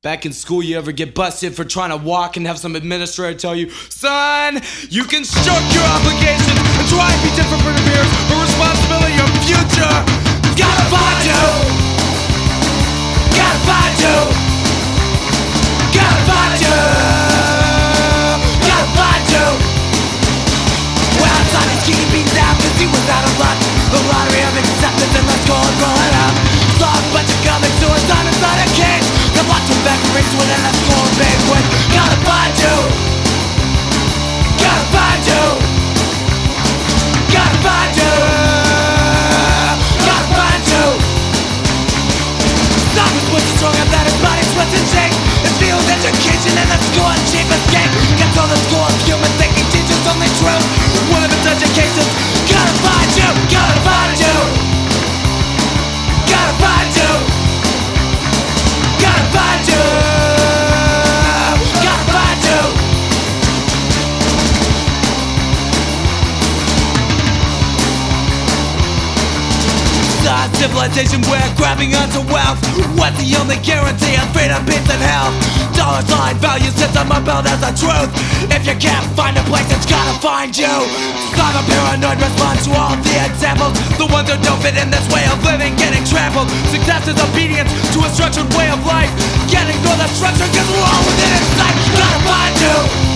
Back in school, you ever get busted for trying to walk and have some administrator tell you, son, you can shirk your obligations and try and be different from your peers, but responsibility your future, gotta find you. Gotta find you. Gotta find you. Gotta find you. Well, outside he's kicking beats down cause he was out of luck. The lottery of acceptance and let's go and roll it up. Saw a bunch of comics who was on inside a cage. They locked him back and rings within a school banquet. Gotta find you. Gotta find you. Gotta find you. Gotta find you. Stop his pushing strong up that his body sweats and shakes. It feels education and the school and cheap escape. Gets all the school of human thinking teaches only truth. One of its educations. Gotta find you. Gotta find you. Gotta find you. Gotta find you. Gotta find you. Side civilization, we're grabbing onto wealth. What's the only guarantee of freedom, peace and health? Dollar sign value sits on my belt as the truth. If you can't find a place, it's gotta find you. I'm a paranoid response to all the examples. The ones who don't fit in this way of living getting trampled. Success is obedience to a structured way of life. Getting through the structure cause we're all within its sight. Gotta find you.